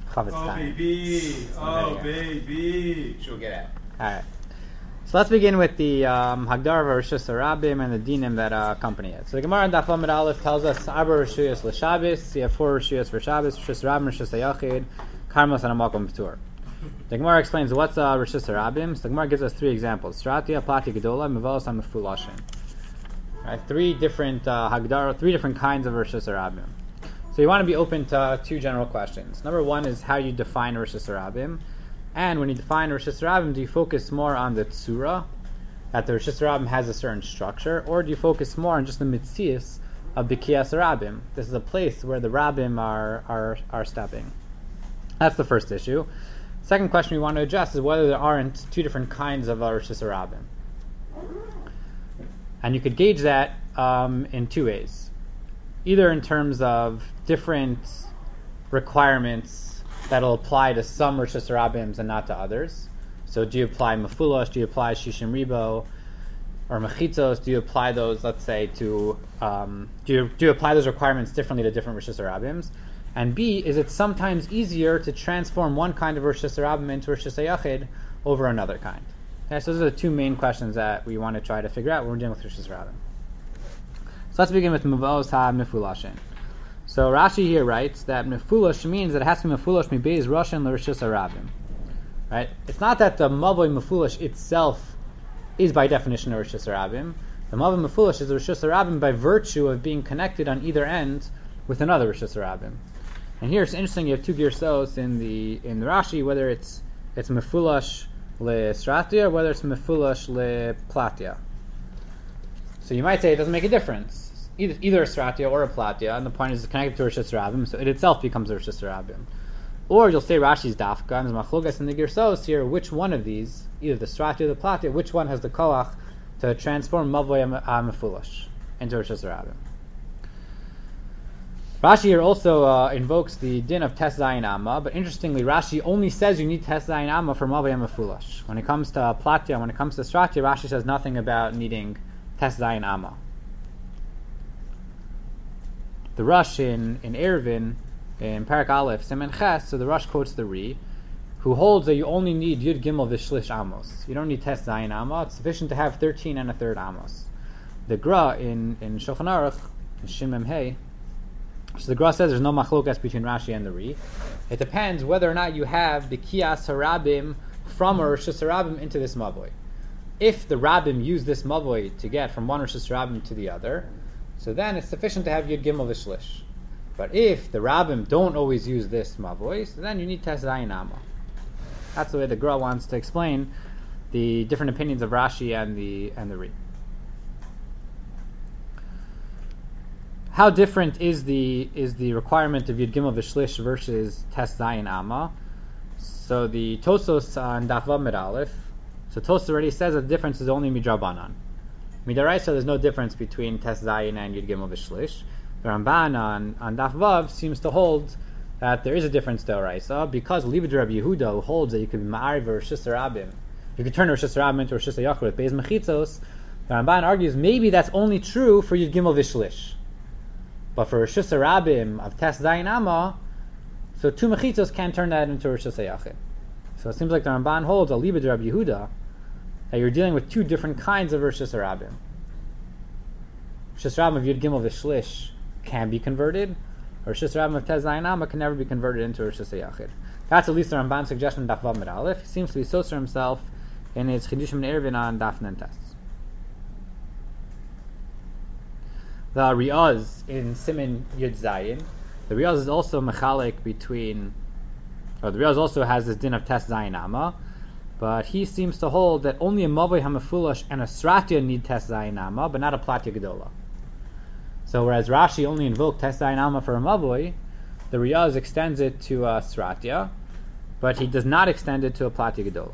Chavetz Oh, Chaim. baby. Oh, baby. She'll get out. All right. So let's begin with the Hagdara of Rishus Harabim and the dinim that accompany it. So the Gemara in Daf Lamed Aleph tells us Arba Rishuyos l'Shabbos. You have 4 Rishuyos for Shabbos: Rishus Harabim, Rishus HaYachid, Karmos, and Amakom P'tur. The Gemara explains what's Rishus Harabim. So the Gemara gives us 3 examples: Stratia, Plati, Gedola, Mevalos, and Mefulashin. Right, 3 different Hagdara, 3 different kinds of Rishus Harabim. So you want to be open to 2 general questions. Number 1 is how you define Rishus Harabim. And when you define Rishus Harabim, do you focus more on the tzura, that the Rishus Harabim has a certain structure, or do you focus more on just the mitzias of Bikiyas Harabim? This is a place where the Rabbim are stepping. That's the first issue. Second question we want to address is whether there aren't 2 different kinds of Rishus Harabim. And you could gauge that in 2 ways. Either in terms of different requirements that'll apply to some Rishus Harabims and not to others. So do you apply Mefulash, do you apply Shishim Ribo, or Mechitzos, do you apply those, let's say, to, do you apply those requirements differently to different Rishus Harabims? And B, is it sometimes easier to transform one kind of Rishus Harabim into Rishus HaYachid over another kind? Okay, so those are the 2 main questions that we want to try to figure out when we're dealing with Rishus Harabim. So let's begin with Mevos HaMefulashin. So Rashi here writes that mefulash means that it has to be mefulash mibeis roshan l'rishus harabim. Right? It's not that the mavoi mefulash itself is by definition a rishus harabim. The mavoi mefulash is a rishus harabim by virtue of being connected on either end with another rishus harabim. And here it's interesting. You have 2 girsos in the Rashi, whether it's mefulash lestratia or whether it's mefulash leplatia. So you might say it doesn't make a difference. Either a stratia or a platia, and the point is it's connected to Rishus Harabim, so it itself becomes a Rishus Harabim. Or you'll say Rashi's dafka, and there's machlokas in the girsos here, which one of these, either the stratia or the platia, which one has the koach to transform mavoi mefulash into Rishus Harabim. Rashi here also invokes the din of tes zayin amma, but interestingly, Rashi only says you need tes zayin amma for mavoi mefulash. When it comes to platia, when it comes to stratia, Rashi says nothing about needing tes zayin amma. The Rush in Eruvin, in Parak Aleph, Siman Ches, so the Rush quotes the Ri, who holds that you only need Yud Gimel V'Shlish Amos. You don't need Tes Zayin Amma. It's sufficient to have 13 and a third Amos. The Gra in Shulchan Aruch, in Shin Mem Hey, so the Gra says there's no machlokas between Rashi and the Ri. It depends whether or not you have the Kiyas Harabim from a Rishus Harabim into this Mavoi. If the Rabbim use this Mavoi to get from one Rishus Harabim to the other, so then it's sufficient to have Yud Gimel V'Shlish. But if the Rabbim don't always use this Mavoi, so then you need Tes Zayin Amma. That's the way the Gra wants to explain the different opinions of Rashi and the Ri. How different is the requirement of Yud Gimel V'Shlish versus Tes Zayin Amma? So the Tosos on Daf Lamed Aleph, so Tosos already says that the difference is only Midrabanan. Midaraisa, there's no difference between Tes Zayin and Yud Gimel V'Shlish. The Ramban on Daf Vav seems to hold that there is a difference to Araisa, because Libid Rabbi Yehuda holds that you could be Ma'ariv or Rishus Harabim. You could turn a Rishus Harabim into a Rishus HaYachid with Beis Mechitzos. The Ramban argues maybe that's only true for Yud Gimel V'Shlish. But for Rishus Harabim of Tes Zayin Amma, so 2 Mechitzos can't turn that into a Rishus HaYachid. So it seems like the Ramban holds a Libid Rabbi Yehuda that you're dealing with 2 different kinds of Rishus Harabim. Rishus Harabim of Yud Gimel V'Shlish can be converted, or Rishus Harabim of Tes Zayin Amma can never be converted into Rishus HaYachid. That's at least the Ramban's suggestion in Daf Vav Mid Aleph. He seems to be soser himself in his Chidushim Eruvin on Daf Nen Tes. The Riaz in Siman Yud Zayin, the Riaz is also mechalik between, or the Riaz also has this din of Tes Zayin Amma, but he seems to hold that only a Mavoi HaMefulash and a Stratia need Tes Zayin Amma, but not a Platia Gedola. So whereas Rashi only invoked Tes Zayin Amma for a Mavoi, the Riaz extends it to a Stratia, but he does not extend it to a Platia Gedola.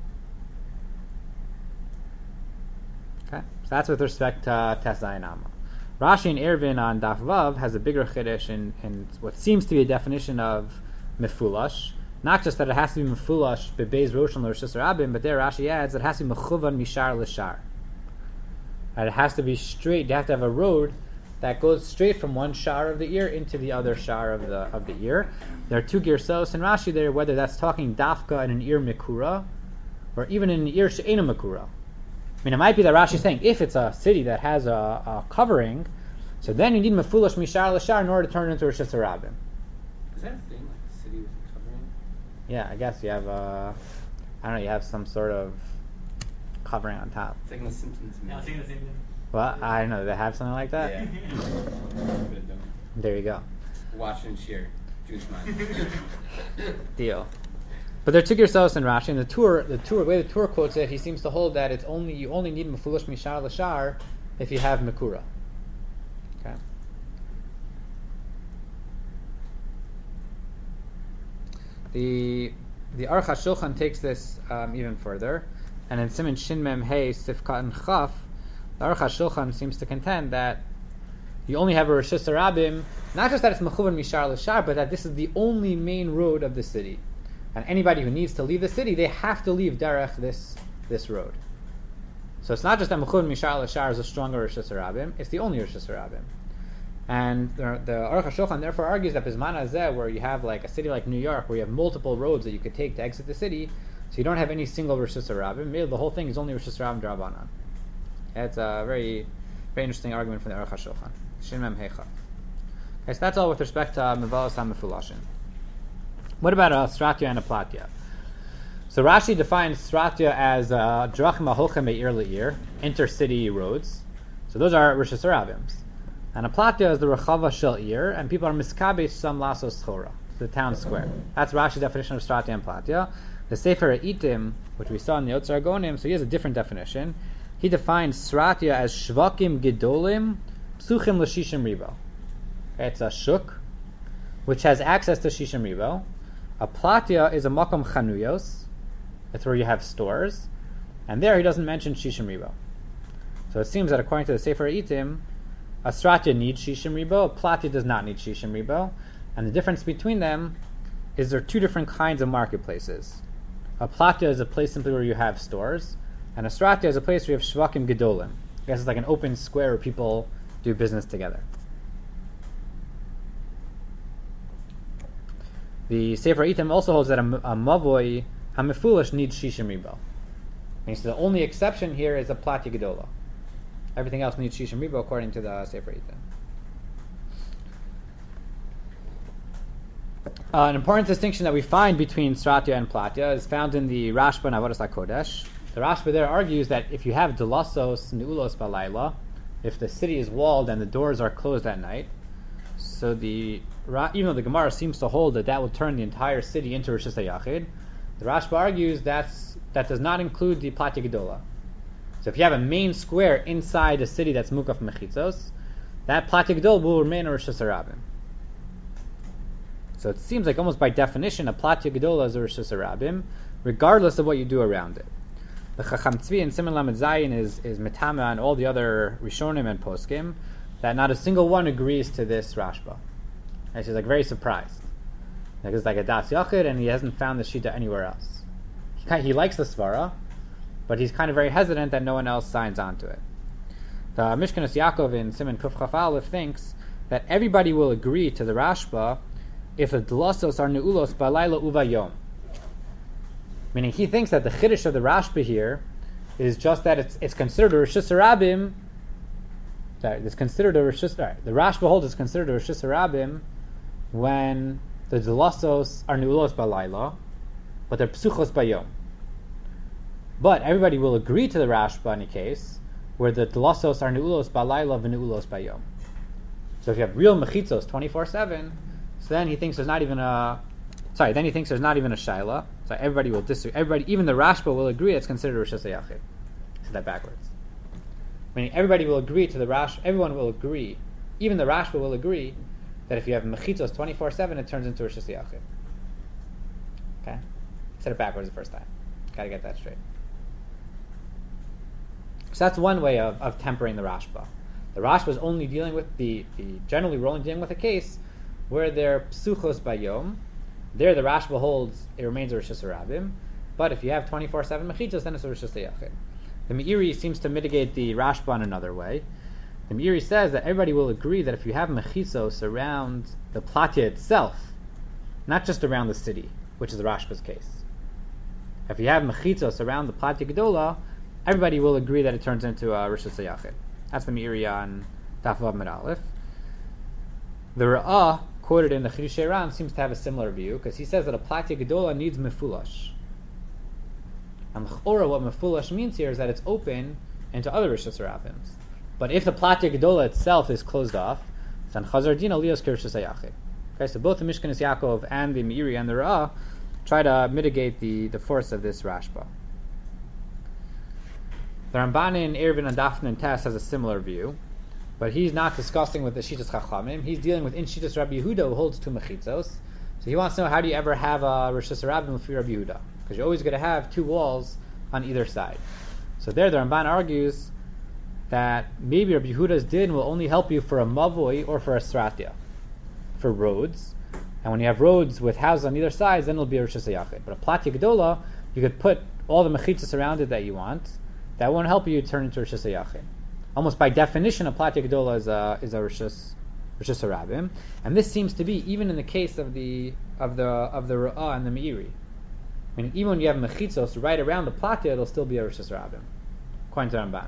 Okay, so that's with respect to Tes Zayin Amma. Rashi in Eruvin on Daf Vav has a bigger chiddush in what seems to be a definition of Mefulash. Not just that it has to be Mefulash bebeis roshan l'rishus harabim, but there Rashi adds that it has to be mechuvan mishar l'shar. It has to be straight. You have to have a road that goes straight from one shar of the ear into the other shar of the ear. There are two girsos in Rashi there, whether that's talking dafka in an ear mikura, or even in an ear she'ena mikura. I mean, it might be that Rashi is saying if it's a city that has a covering, so then you need mefulosh mishar l'shar in order to turn it into Rosh Hashanah. Is that a thing, like a city with a covering? Yeah, I guess you have I don't know, you have some sort of covering on top. It's like in The Simpsons. Yeah, I was thinking the same thing. Well, I don't know, do they have something like that? Yeah. There you go. Watch and share. Juice man. Deal. But there are two girsos in Rashi, and the way the Tur quotes it, he seems to hold that you only need mefulosh mishar l'shar if you have mikura. Okay. The Aruch HaShulchan takes this even further, and in Siman Shin Mem Hey Sifkat and Chaf, the Aruch HaShulchan seems to contend that you only have a Rosh Hashanah, not just that it's mechuvan mishar l'shar, but that this is the only main road of the city. And anybody who needs to leave the city, they have to leave derech this road. So it's not just that mechuvan mishar l'shar is a stronger Rosh Hashanah, it's the only Rosh Hashanah. And the Aruch HaShulchan therefore argues that Bizman Hazeh, where you have like a city like New York, where you have multiple roads that you could take to exit the city, so you don't have any single Rosh Hashanah, the whole thing is only Rosh Hashanah D'Rabbanan. It's a very, very interesting argument from the Aruch HaShulchan. Shin Mem Heicha. Okay, so that's all with respect to Mevalos HaMefulashin. What about a Stratya and a Platya? So Rashi defines Stratya as Drachim HaHolchem Me'ir Le'ir, intercity roads. So those are Rosh Hashanah. And a Platya is the Rechava Shel Ir, and people are Miskabe Sam Lasos Chora, the town square. That's Rashi's definition of Stratya and Platya. The Sefer Itim, which we saw in the Yotzar Gonim, so he has a different definition. He defines Stratya as Shvakim Gedolim Psuchim L'Shishim Ribo. It's a shuk, which has access to Shishim Ribo. A Platya is a Makom Chanuyos. That's where you have stores. And there he doesn't mention Shishim Ribo. So it seems that according to the Sefer Itim, a Stratya needs Shishim Ribo, a Platya does not need Shishim Ribo. And the difference between them is there are two different kinds of marketplaces. A Platya is a place simply where you have stores, and a Stratya is a place where you have Shvakim Gedolim. I guess it's like an open square where people do business together. The Sefer Itim also holds that a Mavoi HaMefulish needs Shishim Ribo. And so the only exception here is a Platya Gedola. Everything else needs Shishim Ribo according to the Sefer Itim. An important distinction that we find between Stratya and Platya is found in the Rashba and Avodas HaKodesh. The Rashba there argues that if you have Delasos Neulos Balayla, if the city is walled and the doors are closed at night, so even though the Gemara seems to hold that will turn the entire city into Rosh Hashanah, the Rashba argues that does not include the Platya Gedola. So if you have a main square inside a city that's Mukaf Mechitzos, that Platya Gedola will remain a Rosh Hashanah. So it seems like almost by definition a Platya Gedola is a Rosh Hashanah, regardless of what you do around it. The Chacham Tzvi in Siman Lamed Zayin is Metama and all the other Rishonim and Poskim that not a single one agrees to this Rashba. And she's like very surprised. Like it's like a Das Yachid and he hasn't found the Shita anywhere else. He likes the Svara, but he's kind of very hesitant that no one else signs on to it. The Mishkanos Yaakov in Siman Kuf Chaf Aleph thinks that everybody will agree to the Rashba if the Delasos are Neulos Balayla Uva Yom. Meaning he thinks that the Chiddush of the Rashba here is just that it's considered a Rosh Hashanah. It's considered a Rosh Hashanah. The Rashba holds it's considered a Rosh Hashanah when the Delasos are Neulos Balayla, but they're Psuchos Bayom. But everybody will agree to the Rashba in a case where the Delasos are Neulos Balayla v'Neulos Bayom. So if you have real Mechitzos 24/7, so then he thinks there's not even a Shaila. So everybody will disagree. Everybody, even the Rashba, will agree it's considered Rosh Hashanah. Say that backwards. Meaning everybody will agree to the Rash. Everyone will agree. Even the Rashba will agree that if you have Mechitzos 24/7, it turns into Rosh Hashanah. Okay, said it backwards the first time. Got to get that straight. So that's one way of tempering the Rashba. The Rashba is only dealing with generally we're only dealing with a case where they're Psuchos Bayom. There the Rashba holds it remains a Rosh Hashanah, but if you have 24/7 Mechitzos, then it's a Rosh Hashanah. The Meiri seems to mitigate the Rashba in another way. The The Meiri says that everybody will agree that if you have mechitzos around the platya itself, not just around the city, which is the Rashba's case. If you have mechitzos around the platya gedola, everybody will agree that it turns into a Rishus HaYachid. That's the Meiri on Daf Vav Amud Aleph. The Ra'ah, quoted in the Chidushei Ram, seems to have a similar view, because he says that a platya gedola needs mefulash. And l'chora, what mefulash means here is that it's open into other Rishus HaRabims. But if the platya gedola itself is closed off, then chazar dina lios kirshus hayachid. Okay, so both the Mishkanis Yaakov and the Meiri and the Ra'ah try to mitigate the force of this Rashba. The Ramban in Eruvin and Dafna and Tes has a similar view, but he's not discussing with the Shitas Chachamim. He's dealing with in Shitas Rabbi Yehuda, who holds two mechitzos. So he wants to know, how do you ever have a Rishus HaRabim for Rabbi Yehuda? Because you're always going to have two walls on either side. So there, the Ramban argues that maybe Rabbi Yehuda's din will only help you for a mavoi or for a sratya, for roads. And when you have roads with houses on either side, then it'll be a Rishus HaYachid. But a platya gedola, you could put all the mechitzas around it that you want. That won't help you turn into Rishus HaYachid. Almost by definition, a platya gedola is a Rishus HaRabim, and this seems to be even in the case of the Ra'ah and the Meiri. I mean, even when you have mechitzos right around the platya, it'll still be a Rishus HaRabim, according to Ramban.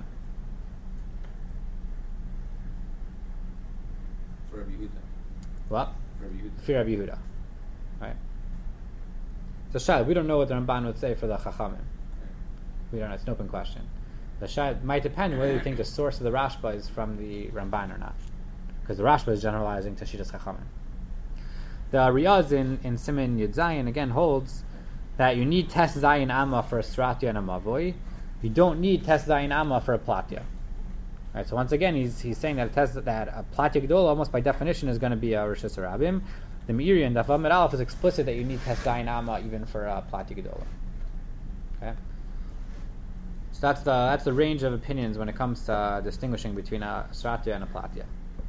For Rabbi Yehuda. What? For Rabbi Yehuda. For Rabbi Yehuda. Right. So Shai, we don't know what the Ramban would say for the Chachamim. We don't know. It's an open question. The Shai might depend whether you think the source of the Rashba is from the Ramban or not, because the Rashba is generalizing to Shitas Chachamim. The Riyaz in Siman Yud Zayin again holds that you need Tes Zayin Amma for a Sratya and a Mavoi. You don't need Tes Zayin Amma for a Platya. Right, so once again, he's saying that a Platya Gedola almost by definition is going to be a Rishus HaRabim. The Meiri and Daf Vav Amud Aleph is explicit that you need Tes Zayin Amma even for a Platya Gedola. Okay. So that's the range of opinions when it comes to distinguishing between a Sratya and a Platya.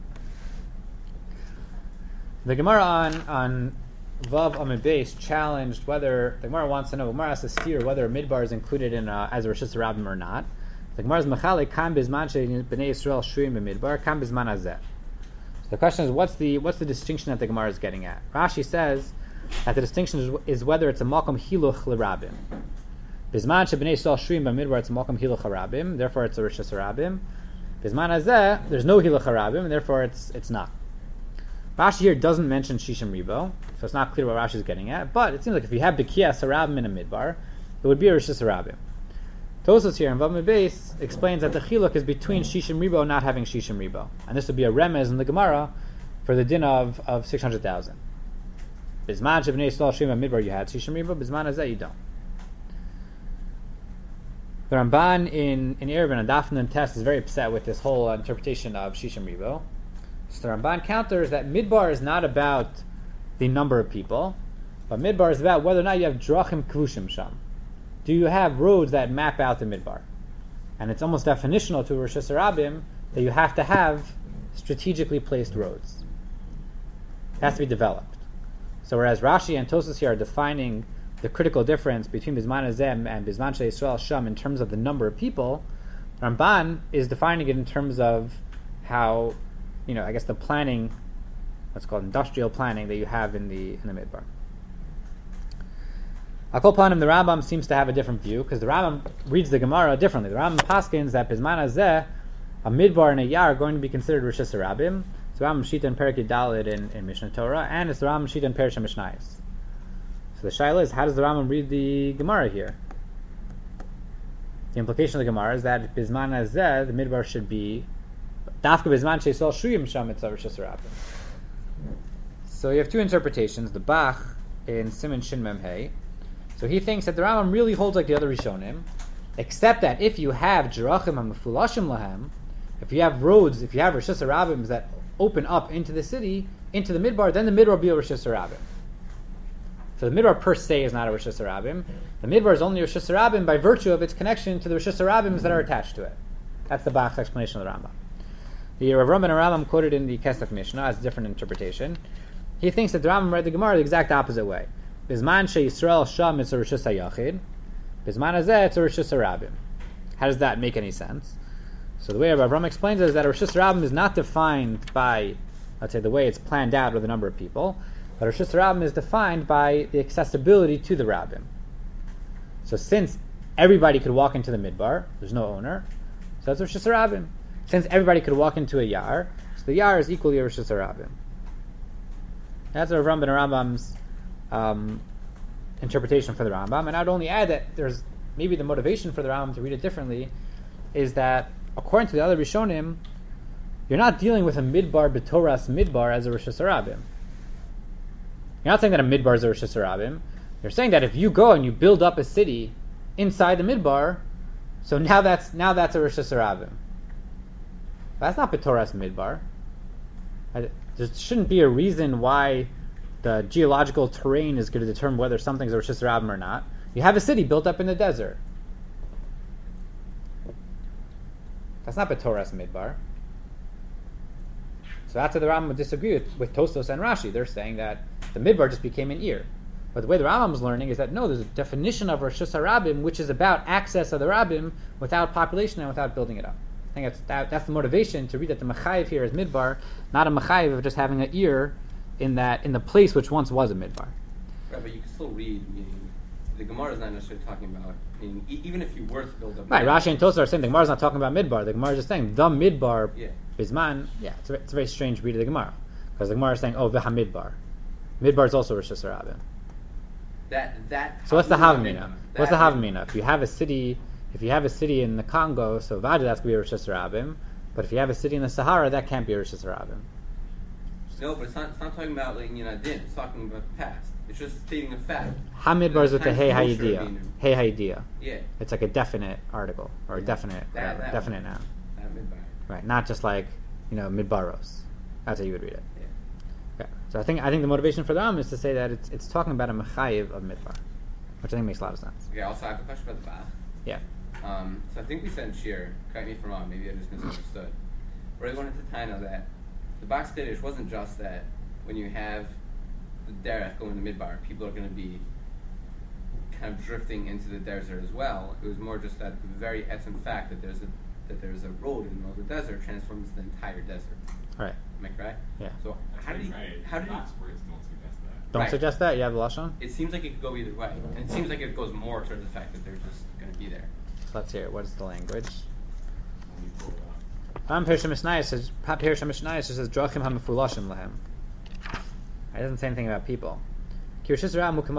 The Gemara on Vav Amud Beis challenged whether the Gemara wants to know. Gemara asks a steer whether a midbar is included in as a Rishus HaRabim or not. The Gemara is mechalik kam bizman b'nei Yisrael shuim b'midbar kam bizman hazeh. So the question is, what's the distinction that the Gemara is getting at? Rashi says that the distinction is whether it's a makom hiluch l'rabim. Bizman b'nei Yisrael shuim b'midbar, it's a makom hiluch l'rabim, therefore it's a Rishus HaRabim. Bizman hazeh, there's no hiluch l'rabim, and therefore it's not. Rashi here doesn't mention Shishim Ribo, so it's not clear what Rashi is getting at, but it seems like if you have B'kiyas HaRabim in a midbar, it would be a Rishus HaRabim. Tosfos here in Vav Amud Beis explains that the chiluk is between Shishim Ribo and not having Shishim Ribo, and this would be a remez in the Gemara for the din of 600,000. Bizman shebnei Yisrael shrim midbar you had Shishim Ribo, bizman hazeh you don't. The Ramban in Eruvin and Dafna and Tes is very upset with this whole interpretation of Shishim Ribo. So the Ramban counters that midbar is not about the number of people, but midbar is about whether or not you have drachim kvushim sham. Do you have roads that map out the midbar? And it's almost definitional to Rishus HaRabim that you have to have strategically placed roads. It has to be developed. So whereas Rashi and Tosfos here are defining the critical difference between Bizman Hazeh and Bizman Shel Yisrael Sham in terms of the number of people, Ramban is defining it in terms of how, I guess the planning, what's called industrial planning that you have in the midbar. Akol Panim, the Rambam seems to have a different view, because the Rambam reads the Gemara differently. The Rambam paskins that Bizman Hazeh, a midbar and a yar are going to be considered Rishus HaRabim. It's the Rambam Shita and Perek Yudalid in Mishnah Torah, and it's the Rambam Shita and Perish HaMishnayos. So the shaila is, how does the Rambam read the Gemara here? The implication of the Gemara is that if Bizman Hazeh, the midbar should be Dafka Bizman Sheisol Shuyim Sham, it's a Rishus HaRabim. So you have two interpretations. The Bach in Siman Shin Mem Hey. So he thinks that the Rambam really holds like the other Rishonim, except that if you have Jerachim and Mefulashim Lahem, if you have roads, if you have Rishus HaRabim that open up into the city, into the midbar, then the midbar will be a Rishus HaRabim. So the midbar per se is not a Rishus HaRabim. The midbar is only a Rishus HaRabim by virtue of its connection to the Rishus HaRabim that are attached to it. That's the Bach's explanation of the Rambam. The Rav Rambam and Rambam quoted in the Kesef Mishnah as a different interpretation. He thinks that the Rambam read the Gemara the exact opposite way. Bizman she Yisrael Sham, it's a Rishus HaYachid. Bizman Hazeh, it's a Rishus HaRabim. How does that make any sense? So the way Rav Ram explains it is that Rosh Hashanah is not defined by, let's say, the way it's planned out or the number of people, but Rosh Hashanah is defined by the accessibility to the Rabbim. So since everybody could walk into the Midbar, there's no owner, so that's Rosh Hashanah. Since everybody could walk into a Yar, so the Yar is equally Rosh Hashanah. That's Rav Ram ben Rambam's interpretation for the Rambam, and I'd only add that there's maybe the motivation for the Rambam to read it differently is that according to the other Rishonim, you're not dealing with a Midbar b'Toras Midbar as a Rosh Hashanah. You're not saying that a Midbar is a Rosh Hashanah. You're saying that if you go and you build up a city inside the Midbar, so now that's a Rosh Hashanah. That's not b'Toras Midbar. There shouldn't be a reason why the geological terrain is going to determine whether something's a Rosh Hashanah or not. You have a city built up in the desert. That's not b'Toras Midbar. So that's why the Rambam would disagree with Tosfos and Rashi. They're saying that the Midbar just became an ear. But the way the Rambam is learning is that no, there's a definition of Rosh Hashanah which is about access of the Rabbim without population and without building it up. I think that's the motivation to read that the Mechayiv here is Midbar, not a Mechayiv of just having an ear in the place which once was a Midbar. Right, but you can still read, meaning the Gemara is not necessarily talking about, meaning even if you were to build up... Right, Rashi and Tosfos are saying the Gemara is not talking about Midbar. The Gemara is just saying the Midbar Bisman. Yeah, it's a very strange read of the Gemara. Because the Gemara is saying, Veha Midbar. Midbar is also Rosh Hashanah. So what's the Havamina? What's the Havamina? If you have a city in the Congo, so Vada, that's going to be Rosh Hashanah. But if you have a city in the Sahara, that can't be Rosh Hashanah. No, but it's not talking about like Din. It's talking about the past. It's just stating a fact. Hamidbar is with the Hey Hayidiyah. Hey Hayidiyah. Yeah. It's like a definite article or a definite definite noun. Right, not just like Midbaros. That's how you would read it. Yeah. Okay. So I think the motivation for the Ram is to say that it's talking about a mechayiv of Midbar, which I think makes a lot of sense. Okay. Also, I have a question about the Bach. Yeah. So I think we said Shir. Correct me if I'm wrong. Maybe I just misunderstood. But I wanted to tie out that the Bach's Kiddush wasn't just that when you have the derech going to Midbar, people are going to be kind of drifting into the desert as well. It was more just that the very essence fact that there's a road in the middle of the desert transforms the entire desert. Right. Am I correct? Yeah. So how did he? Bach's words don't suggest that. Don't suggest that? You have the Lashon? It seems like it could go either way, and it seems like it goes more towards the fact that they're just going to be there. Let's hear it. What is the language? Let me pull it up. Pirsha Mishnayos says Drachim HaMefulashim Lahem. It doesn't say anything about people. So you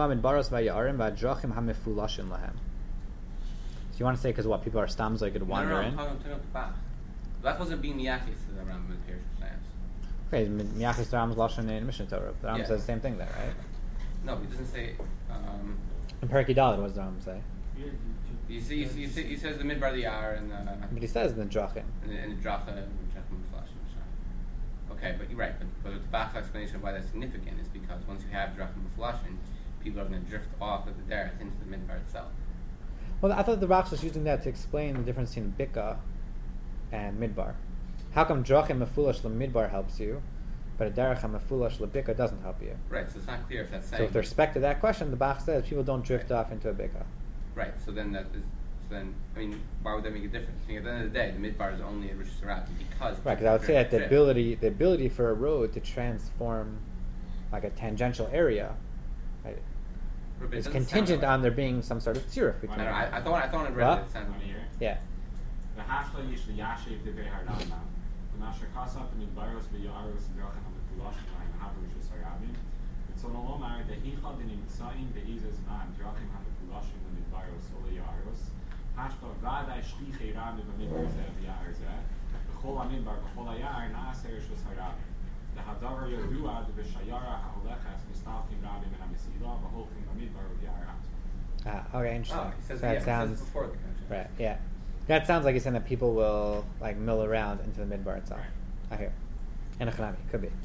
want to say because what, people are stams like could wander in? No, I'm talking about the Bach. That wasn't being miyachis to the Rambam in Pirsha Mishnayos. Okay, miyachis the Rambam's Lashon in Mishnah Torah. The Rambam says the same thing there, right? No, he doesn't say. In Perek Yudaled, what does the Rambam say? He says the Midbar the Yar and but he says the Drachim. And the Drachim Mefulashim. Okay, but you're right. But the Bach's explanation of why that's significant is because once you have Drachim Mefulashim, people are going to drift off of the derech into the Midbar itself. Well, I thought the Bach was using that to explain the difference between Bika and Midbar. How come Drachim Mefulash LeMidbar helps you, but a derech Mefulash LeBika doesn't help you? Right. So it's not clear if that's saying. So with respect to that question, the Bach says people don't drift off into a Bika. Right. So then why would that make a difference? I mean, at the end of the day, the Midbar is only a Rosh Hashanah because. Right, because I would say that the ability for a road to transform like a tangential area, right, is contingent on there being some sort of tziruf between. I thought I read it. Want to hear it? Yeah. The hashla yish v'yashiv devei hardana. V'nasher kasap v'midbaros v'yaros v'drachim ha'mefulashim la'im havu Rosh Hashanah. So no longer the hichad in imtzaim be'izes ma'am drachim ha'mefulashim v'midbaros oleyaros. Hashla v'adai shlichei rami v'midbar zeh v'yar zeh. B'chol ha'midbar b'chol ha'yar na'aseh Rosh Hashanah. The hadavar yodua v'shayara ha'olechas mistalkim rami min ha'mesila v'holchim v'midbar v'yar. Okay, interesting. Oh, he says, that sounds before the contract. right. Yeah, that sounds like he's saying that people will like mill around into the Midbar itself. Right. I hear. In a Chanami, could be.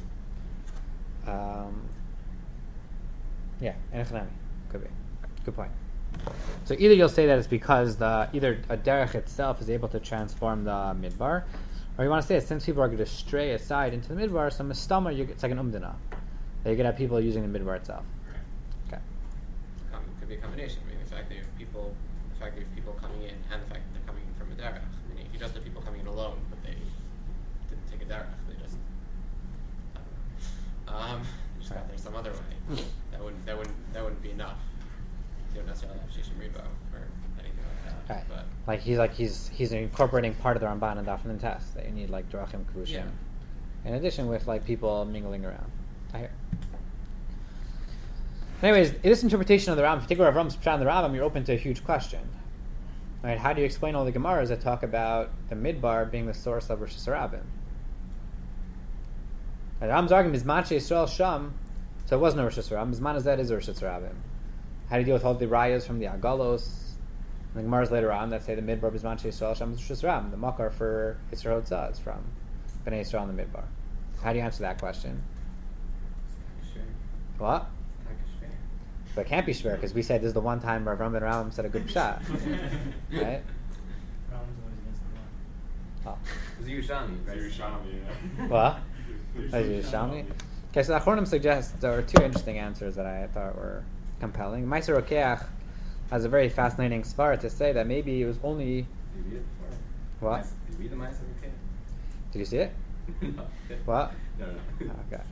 Yeah, in a Chanami, could be. Good point. So either you'll say that it's because either a derech itself is able to transform the Midbar, or you want to say that since people are going to stray aside into the Midbar, so mistama, it's like an umdana. You're going to have people using the Midbar itself. Right. Okay. Could be a combination. I mean, the fact that you have people fact that you have people coming in and the fact that they're coming in from a derech. I mean, if you just have people coming in alone, but they didn't take a derech, they just they just got there some other way. That wouldn't be enough. You don't necessarily have Shishim Ribo or anything like that. Right. But he's incorporating part of the Ramban and Daf and test that you need like Drachim Kevushim. Yeah. In addition with like people mingling around. I hear. Anyways, in this interpretation of the Rambam, if you take Rav Ram's Pshat in the Rambam, you're open to a huge question. Right? How do you explain all the Gemaras that talk about the Midbar being the source of Rosh Hashanah? The Rambam's argument is Manche Yisrael Sham, so it was no Rosh Hashanah. Zman Azed is Rosh Hashanah. How do you deal with all the rayas from the Agalos? And the Gemaras later on that say the Midbar is Manche Yisrael Sham is Rosh Hashanah. The Makar for Yisrael Hotzah is from Bnei Yisrael in the Midbar. How do you answer that question? What? But it can't be shver because we said this is the one time Rav Ram ben Ram said a good shot, right? Oh. It's Yerushalmi, right? Yerushalmi, What? Yerushalmi. Okay, so the Achronim suggests there are two interesting answers that I thought were compelling. Meiser Rokeach has a very fascinating svara to say that maybe it was only. Did you read it before? What? Did you read the Ma'aser Rokeach? Did you see it? No. What? No. Okay.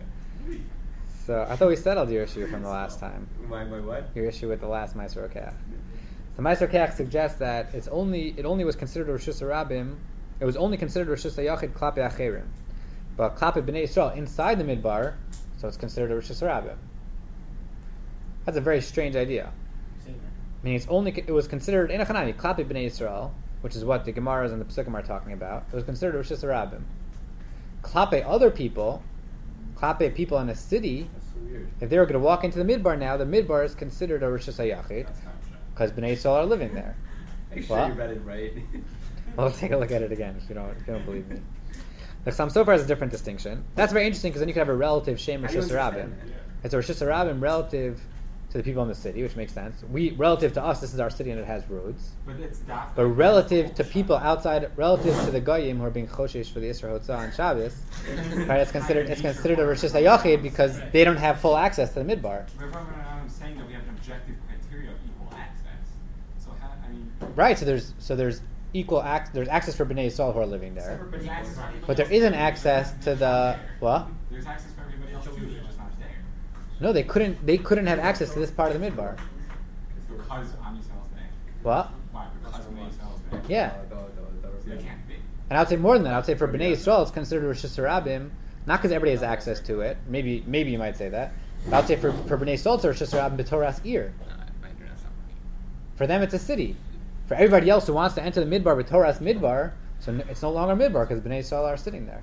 So I thought we settled your issue from the last time. My what? Your issue with the last Meiser Rokeach. The Meiser Rokeach suggests that it only was considered Rosh Hashanah. It was only considered Rosh Hashanah Klape Acherim, but Klape Bnei Yisrael inside the Midbar, so it's considered a Rosh Hashanah. That's a very strange idea. Meaning it was considered in Achanani Klape Bnei Yisrael, which is what the Gemaras and the Pesukim are talking about. It was considered Rosh Hashanah. Klape other people, Klape people in a city. That's so weird. If they were going to walk into the Midbar now, the Midbar is considered a Rosh Hashanah because Bnei Yisrael are living there. Make sure you read it right. Well, take a look at it again if you don't believe me. The Chassam Sofer has a different distinction. That's very interesting because then you could have a relative Shem Rosh Hashanah. It's a Rosh Hashanah relative to the people in the city, which makes sense. Relative to us, this is our city and it has roads. But relative to people outside, relative to the Goyim who are being choshesh for the Isra Hotzah on Shabbos, right? It's considered a Rosh Hashanah because they don't have full access to the Midbar. I'm saying that we have an objective criteria of equal access. So Right. So there's equal access. There's access for Bnei Yisrael who are living there, but there isn't access to the what? There's access for everybody else too. They're just not there. No, they couldn't have access to this part of the Midbar. Because Am Yisrael's there. What? Why? Because Bnei Yisrael's there. Yeah. So it can't be. And I would say more than that. I would say for Bnei Yisrael, it's considered Rosh Hashanah, not because everybody has access to it. Maybe you might say that. But I would say for Bnei Yisrael, it's Rosh Hashanah b'Torah's ear. For them, it's a city. For everybody else who wants to enter the Midbar with Torah's Midbar, so it's no longer Midbar because Bnei Yisrael are sitting there.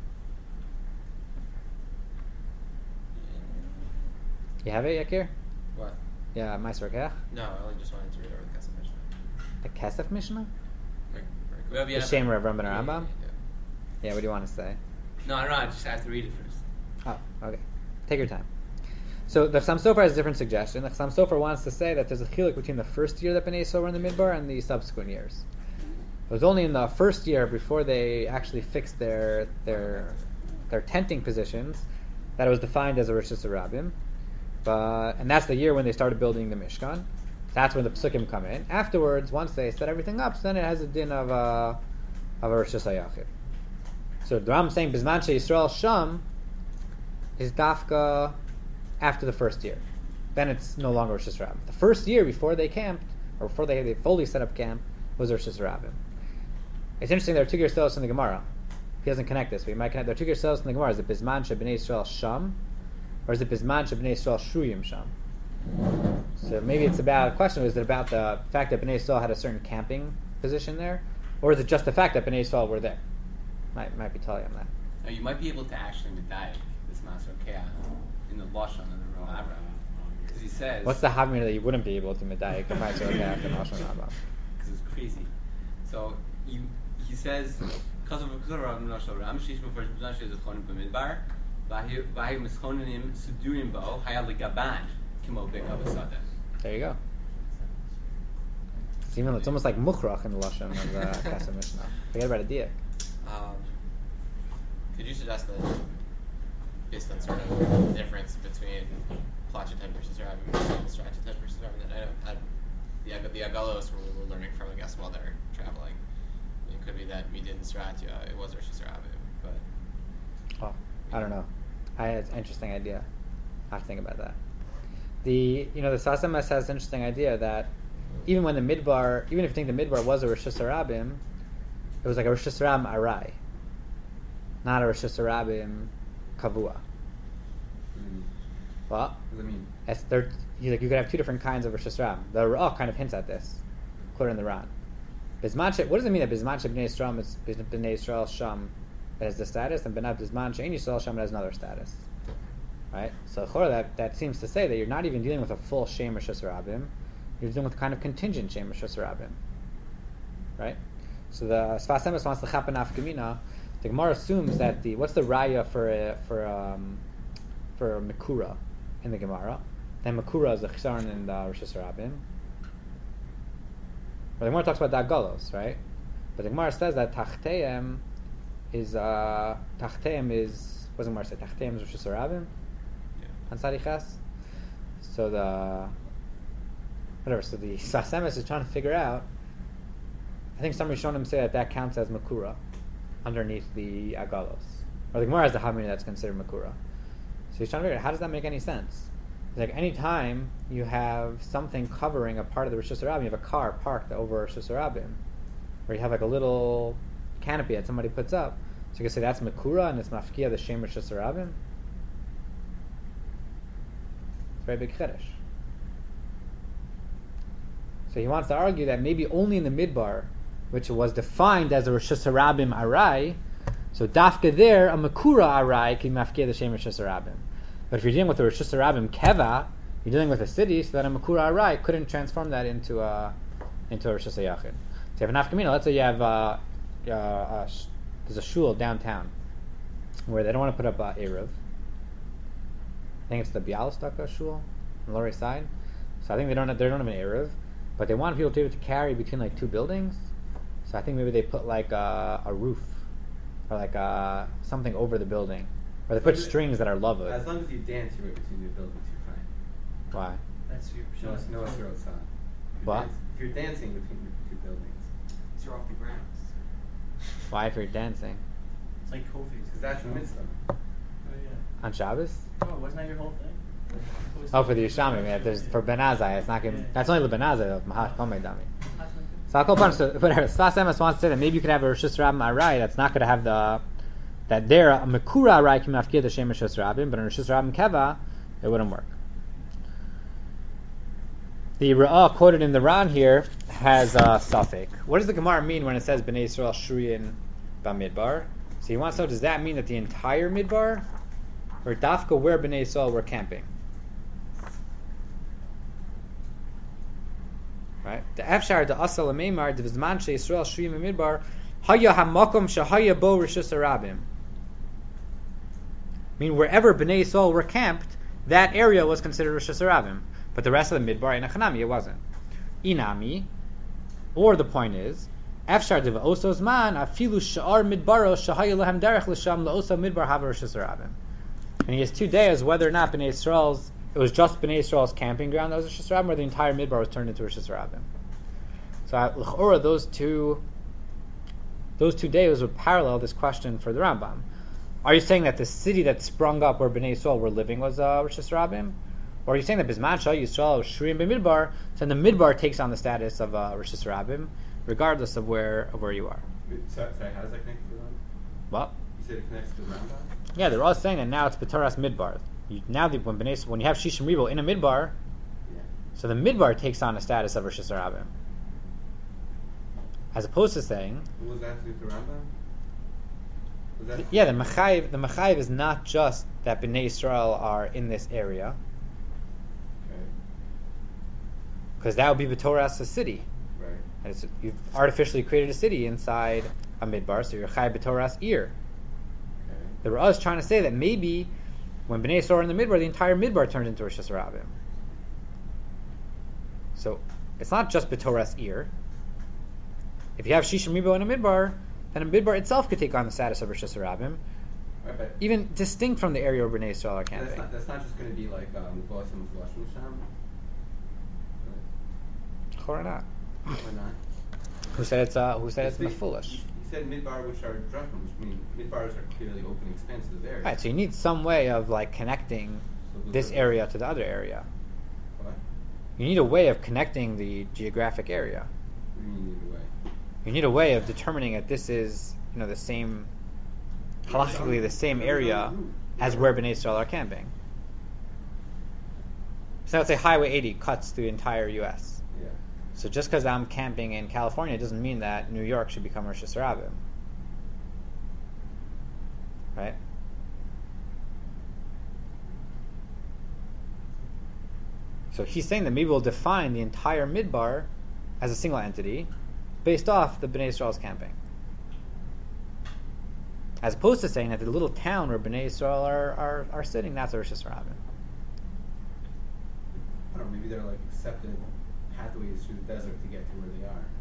You have it, Yakir? What? Yeah, Meiser Rokeach? No, I only just wanted to read over the Kesef Mishnah. The Kesef Mishnah? Well, The Shem Rav Ram ben Yeah, Rambam? Yeah, what do you want to say? No, I just have to read it first. Oh, okay. Take your time. So the Chassam Sofer has a different suggestion. The Chassam Sofer wants to say that there's a chiluk between the first year that Bnei Yisrael were in the Midbar and the subsequent years. It was only in the first year before they actually fixed their tenting positions that it was defined as a Rosh Hashanah. And that's the year when they started building the Mishkan. That's when the Pesukim come in. Afterwards, once they set everything up, then it has a din of a Rosh Hashanah. So the Ram saying Bizman Yisrael Sham is dafka after the first year. Then it's no longer Rosh Hashanah. The first year before they camped, or before they fully set up camp, was Rosh Hashanah. It's interesting, there are two Gerselos in the Gemara. He doesn't connect this, but he might connect. There are two Gerselos in the Gemara. Is it Bizman Bnei Yisrael Sham, or is it Bizman Bnei Yisrael Shuyim Sham? So maybe it's about, question was it about the fact that Bnei Yisrael had a certain camping position there, or is it just the fact that Bnei Yisrael were there? Might be telling him that. Now you might be able to actually medayik this Maser Keach in the Lashon of the Rav Avram, because he says. What's the havmina that you wouldn't be able to medayik the Maser Keach and Lashon Rabbah? Because it's crazy. So he says, because of Rav Menashe Ram, Sheish Mefresh Menashe is a chonim b'midbar, v'ahi mischonim sudurim bo hayal legaban kimo bekavasada. There you go. It's almost like mukhrach in the Lashon of the Kesef Mishnah. Forget about a diak. Could you suggest that, based on sort of the difference between Placha type versus Rabbim and Strata type versus Rabbim, that the Agalos we're learning from, I guess, while they're traveling. It could be that Midin Sratya, it was Rosh Hashanah, but Well, I don't know. It's an interesting idea. I have to think about that. The Sas Emes has an interesting idea that even when the Midbar, even if you think the Midbar was a Rosh Hashanah, it was like a Rosh Hashanah Arai, not a Rosh Hashanah Kavua. What? What does it mean? You could have two different kinds of Rosh Hashanah. The Ra'ah kind of hints at this, according to the Ran. What does it mean that Bizman Bnei Yisrael is Bnei Yisrael Sham has the status, and Benab Bizman Shein Yisrael Sham has another status? Right? So that seems to say that you're not even dealing with a full Shem Rosh Hashanah. You're dealing with a kind of contingent Shem Rosh Hashanah. Right? So the Sfas Emes wants the Chapan Afkamina. The Gemara assumes that what's the raya for Mekura in the Gemara? Then Mekura is a Chsaron in the Rosh Hashanah. But the Gemara talks about the Agalos, right? But the Gemara says that Tachteim is what does the Gemara say? Tachteim is Rosh Hashanah. On Sadichas. So the Sas Emes is trying to figure out. I think some Rishonim say that counts as Makura underneath the Agalos. Or the Gemara has the Hamini that's considered Makura. So he's trying to figure out, how does that make any sense? It's like any time you have something covering a part of the Rosh Hashanah, you have a car parked over Rosh Hashanah, or you have like a little canopy that somebody puts up, so you can say that's Makura and it's Mafkia, the Shem Rosh Hashanah. It's a very big chiddush. So he wants to argue that maybe only in the Midbar, which was defined as a Rosh Hashanah Arai, so dafka there, a Makura Arai can mafkia the Shem Rosh Hashanah. But if you're dealing with a Rosh Hashanah Keva, you're dealing with a city, so that a Makura Arai couldn't transform that into a Rosh Hashanah. So you have an Afkamina, let's say you have there's a shul downtown where they don't want to put up Eruv. I think it's the Bialystaka shul on the Lower East Side. So I think they don't have an Eruv, but they want people to be able to carry between like two buildings. So I think maybe they put like a roof or like something over the building, or they put strings that are lavud. As long as you dance your way between the buildings, you're fine. Why? That's your No, it's your own son. What? If you're dancing between the two buildings, It's you're off the ground. Why if you're dancing It's like Kofi's. because that's the mitzvah. Oh yeah. on Shabbos? Oh, wasn't that your whole thing? Oh, for the Yishamim, yeah. There's for Ben Azai, it's not going. Yeah. That's only the Ben Azai of Mahash Komei Dami. So I'll go so whatever. Sfas Emes wants to say that maybe you could have a Rosh Hashanah Arai that's not going to have that there a Mekura Arai can mafkir the Shem Rosh Hashanah, but in Rosh Hashanah Keva it wouldn't work. The Ra'ah quoted in the Ran here has a suffix. What does the Gemara mean when it says Bnei Yisrael Shruyin Bamidbar? So he wants to know, does that mean that the entire Midbar, or Dafka where Bnei Yisrael were camping? Right? The Afshar the Asal Meimar the Vizman She Yisrael Shruyin Bamidbar Haya Hamakom Shahaya Bo Rishus Arabim. I mean, wherever Bnei Yisrael were camped, that area was considered Rishus Arabim. But the rest of the Midbar in Achanami, it wasn't. Inami, or the point is, Afshar diva osos man afilu sha'ar midbaro shahaya lehem derech l'sham la'osa midbar hava rishus harabim. And he has 2 days whether or not Bnei Yisrael's, it was just Bnei Yisrael's camping ground that was rishus harabim, or the entire Midbar was turned into rishus harabim. So l'chora, those two days would parallel this question for the Rambam. Are you saying that the city that sprung up where Bnei Yisrael were living was rishus harabim? Or are you saying that Bizman Shah Yisrael Shriim B'Midbar, so the Midbar takes on the status of Rishus Harabim, regardless of where you are? Sorry, how does that connect to the Rambam? What? You said it connects to the Rambam? Yeah, they're all saying that now it's B'Toras Midbar. When you have Shishim Ribo in a Midbar, so the Midbar takes on the status of Rishus Harabim. As opposed to saying... What was that to do with the Rambam? Yeah, the Mechayiv is not just that Bnei Yisrael are in this area, because that would be B'Toras a city. Right. And you've artificially created a city inside a Midbar, so you're Chai B'Toras Ir. Okay. The Ra'ah is trying to say that maybe when Bnei Yisrael are in the Midbar, the entire Midbar turned into Rishus Harabim. So it's not just B'Toras Ir. If you have Shishim Ribo in a Midbar, then a Midbar itself could take on the status of Rishus Harabim, Right, but even distinct from the area where Bnei Yisrael are camping. that's not just going to be like Mufasim Sham. Or not? Why not? Who said it's mefulish? He said midbar, which are drachim, which mean midbars are clearly open, expansive areas. Right. So you need some way of like connecting this area to the other area. What? You need a way of connecting the geographic area. What do you mean you need a way? You need a way of determining that this is, the same, halachically the same area as where Bnei Israel are camping. So let's say Highway 80 cuts through the entire U.S. Yeah. So just because I'm camping in California doesn't mean that New York should become Rosh Hashanah. Right? So he's saying that maybe we'll define the entire Midbar as a single entity based off the Bnei Israel's camping. As opposed to saying that the little town where Bnei Israel are sitting, that's a Rosh Hashanah. I don't know, maybe they're like accepted pathways through the desert to get to where they are.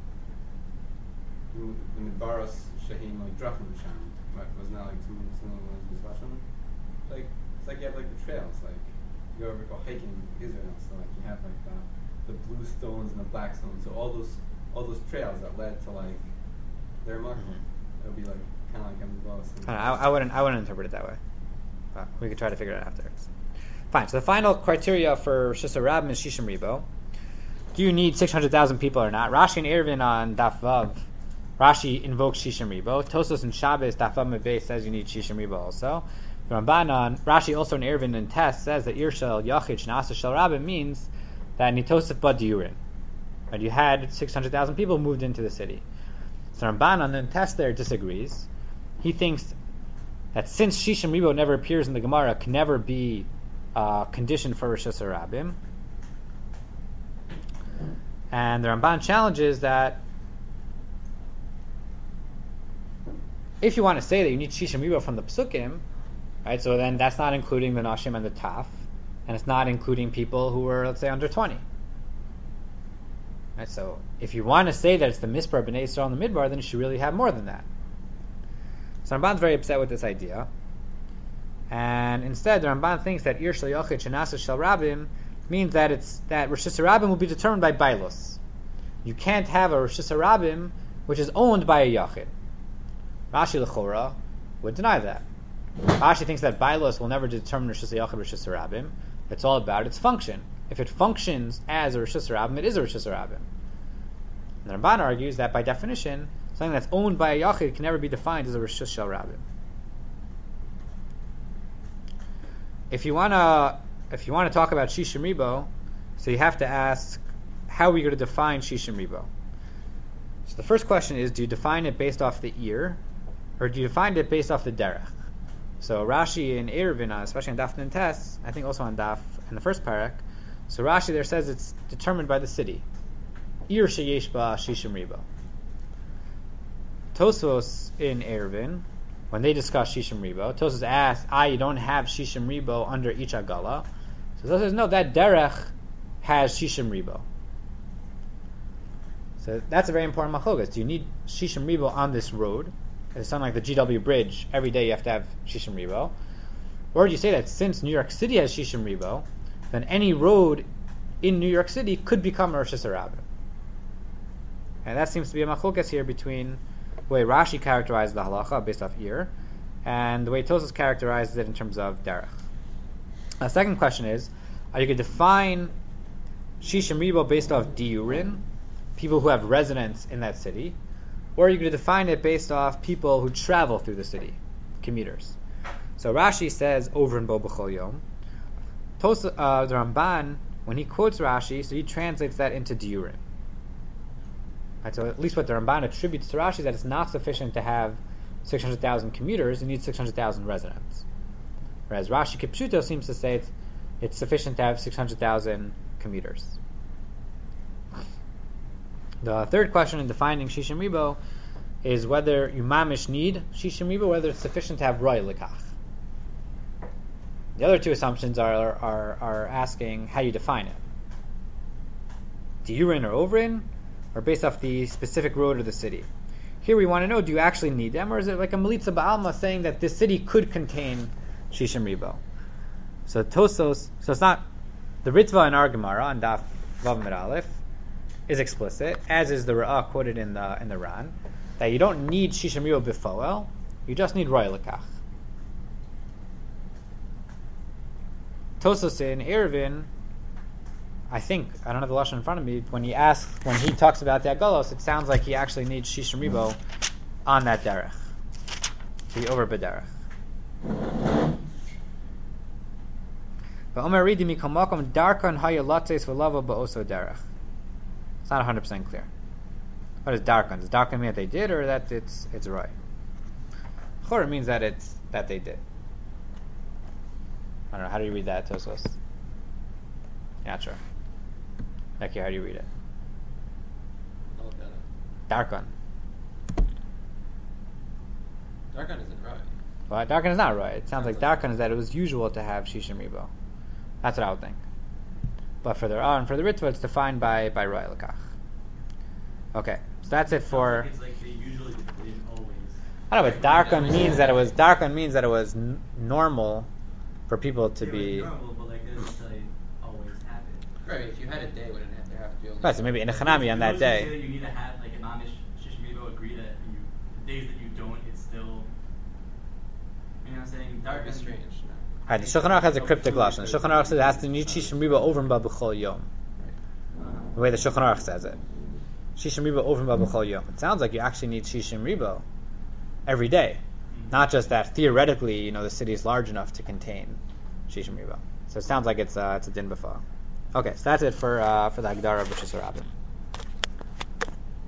The Midbaros Shahim like Drachim Sham, wasn't that like some of the ones we watched on? It's like you have like the trails, like you ever go hiking in Israel, so like you have like the blue stones and the black stones, so all those trails that led to like their mark. It would be like kind of like Midbaros. I wouldn't interpret it that way. But we could try to figure it out afterwards. Fine. So the final criteria for Rosh Hashanah is Shishim Ribo. Do you need 600,000 people or not? Rashi and Eruvin on Daf Vav. Rashi invokes Shishim Ribo. Tosos and Shabbos Daf Vav Mebei says you need Shishim Ribo also. The Ramban on Rashi also in Eruvin and Tess says that Irshel Yachid Shnasa Shel Rabim means that Nitosef Bad Diurin. Right? You had 600,000 people moved into the city. So Ramban on the Tess there disagrees. He thinks that since Shishim Ribo never appears in the Gemara, can never be condition for Rosh Hashanah. And the Ramban challenges that if you want to say that you need Shishim Ribo from the Psukim, right, so then that's not including the Nashim and the Taf, and it's not including people who were, let's say, under 20. Right, so if you want to say that it's the Mispar B'nai Yisrael in the Midbar, then you should really have more than that. So Ramban's very upset with this idea. And instead, the Ramban thinks that Ir Shel Yochid Shenasa Shel Rabim means that Rosh Hashanah will be determined by Bailos. You can't have a Rosh Hashanah which is owned by a Yochid. Rashi L'chora would deny that. Rashi thinks that Bailos will never determine Rosh Hashanah Rosh Hashanah. It's all about its function. If it functions as a Rosh Hashanah, it is a Rosh Hashanah. And the Ramban argues that by definition, something that's owned by a Yochid can never be defined as a Rosh Hashanah. If you want to talk about Shishim Ribo, so you have to ask, how are we going to define Shishim Ribo? So the first question is, do you define it based off the ear, or do you define it based off the derech? So Rashi in Eruvin, especially in Daf and Tess, I think also on Daf in the first parak, so Rashi there says it's determined by the city. Ir sheyesh ba Shishim Ribo. Tosfos in Eruvin, when they discuss Shishim Ribo, Tosfos asks, you don't have Shishim Ribo under each Agala. So Tosfos says, no, that derech has Shishim Ribo. So that's a very important machlokas. Do you need Shishim Ribo on this road? It's something like the GW Bridge. Every day you have to have Shishim Ribo. Or do you say that since New York City has Shishim Ribo, then any road in New York City could become a Rosh Hashanah? And that seems to be a machlokas here between the way Rashi characterizes the halacha based off ear, and the way Tosfos characterizes it in terms of derech. The second question is, are you going to define Shishim Ribo based off diurin, people who have residence in that city, or are you going to define it based off people who travel through the city, commuters? So Rashi says over in Bo B'chol Yom. The Ramban, when he quotes Rashi, so he translates that into diurin. Right, so at least what the Ramban attributes to Rashi is that it's not sufficient to have 600,000 commuters, you need 600,000 residents. Whereas Rashi Kipshuto seems to say it's sufficient to have 600,000 commuters. The third question in defining Shishim Ribo is whether you mamish need Shishim Ribo, whether it's sufficient to have Roy Likach. The other two assumptions are asking how you define it. Diurin or Overin, or based off the specific road of the city. Here we want to know, do you actually need them, or is it like a Melitza Ba'alma saying that this city could contain Shishim Ribo? So Tosfos, so it's not, the Ritva in our Gemara, on Daf Vav Mid Aleph, is explicit, as is the Ra'ah quoted in the Ran, that you don't need Shishim Ribo Bifoel, you just need Roy Lekach. Tosos in Eruvin, I don't have the Lashon in front of me, when he talks about the Agalos, it sounds like he actually needs Shishim Ribo on that derech, to be over b'derech. But Omer Ridi Mikol Makom Darkon Hayalates V'Lava Ba'oso Derech. It's not 100% clear. What is Darkon? Does Darkon mean that they did, or that it's Roy? Chor means that they did. I don't know. How do you read that, Tosos? Yeah, sure. Becky, how do you read it? Darkon. Darkon isn't right. Well, Darkon is not right. It sounds like Darkon is that it was usual to have Shishim Ribo. That's what I would think. But for the Ritva, it's defined by Roy Lekach. Okay, so that's it for. It's like they usually didn't always. I don't know, but Darkon means that it was normal for people to be. Normal, but like this always happen. Right, if you had a day, wouldn't there have to be only... Right, so maybe in a Chanami on that day. You need to have like a non-ish Shishim Ribo agree that the days that you don't, it's still. You know what I'm saying? That would be strange. Right, the Shulchan Aruch has a cryptic lashon. The Shulchan Aruch says it has to need Shishim Ribo over b'chol yom. The way the Shulchan Aruch says it, Shishim Ribo over b'chol yom. It sounds like you actually need Shishim Ribo every day, not just that theoretically, the city is large enough to contain Shishim Ribo. So it sounds like it's a din b'fa. Okay, so that's it for the Hagdara of Rishus Harabim.